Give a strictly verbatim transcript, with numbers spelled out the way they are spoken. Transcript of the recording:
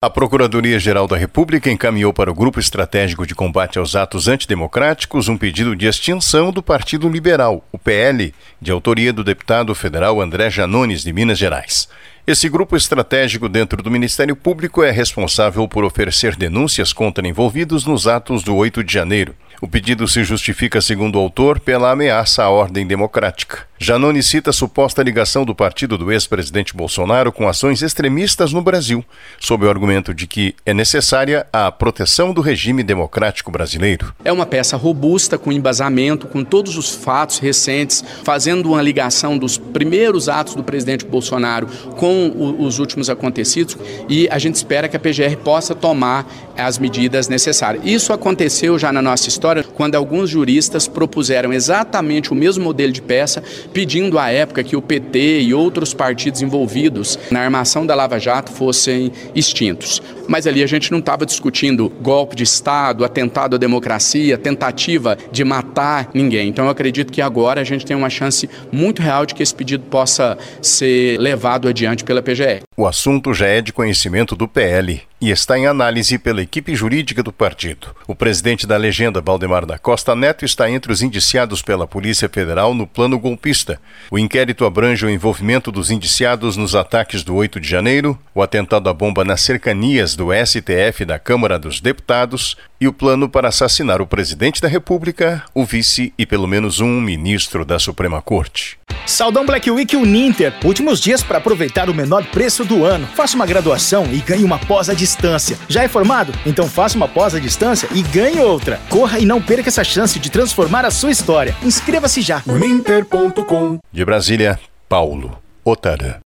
A Procuradoria-Geral da República encaminhou para o Grupo Estratégico de Combate aos Atos Antidemocráticos um pedido de extinção do Partido Liberal, o P L, de autoria do deputado federal André Janones, de Minas Gerais. Esse grupo estratégico dentro do Ministério Público é responsável por oferecer denúncias contra envolvidos nos atos do oito de janeiro. O pedido se justifica, segundo o autor, pela ameaça à ordem democrática. Janones cita a suposta ligação do partido do ex-presidente Bolsonaro com ações extremistas no Brasil, sob o argumento de que é necessária a proteção do regime democrático brasileiro. É uma peça robusta, com embasamento, com todos os fatos recentes, fazendo uma ligação dos primeiros atos do presidente Bolsonaro com os últimos acontecidos, e a gente espera que a P G R possa tomar as medidas necessárias. Isso aconteceu já na nossa história, quando alguns juristas propuseram exatamente o mesmo modelo de peça, pedindo à época que o P T e outros partidos envolvidos na armação da Lava Jato fossem extintos. Mas ali a gente não estava discutindo golpe de Estado, atentado à democracia, tentativa de matar ninguém. Então eu acredito que agora a gente tem uma chance muito real de que esse pedido possa ser levado adiante pela P G R. O assunto já é de conhecimento do P L e está em análise pela equipe jurídica do partido. O presidente da legenda, Valdemar da Costa Neto, está entre os indiciados pela Polícia Federal no plano golpista. O inquérito abrange o envolvimento dos indiciados nos ataques do oito de janeiro, o atentado à bomba nas cercanias do S T F da Câmara dos Deputados e o plano para assassinar o presidente da República, o vice e pelo menos um ministro da Suprema Corte. Saldão Black Week Uninter. Últimos dias para aproveitar o menor preço do ano. Faça uma graduação e ganhe uma pós à distância. Já é formado? Então faça uma pós à distância e ganhe outra. Corra e não perca essa chance de transformar a sua história. Inscreva-se já. uninter ponto com. De Brasília, Paulo Otara.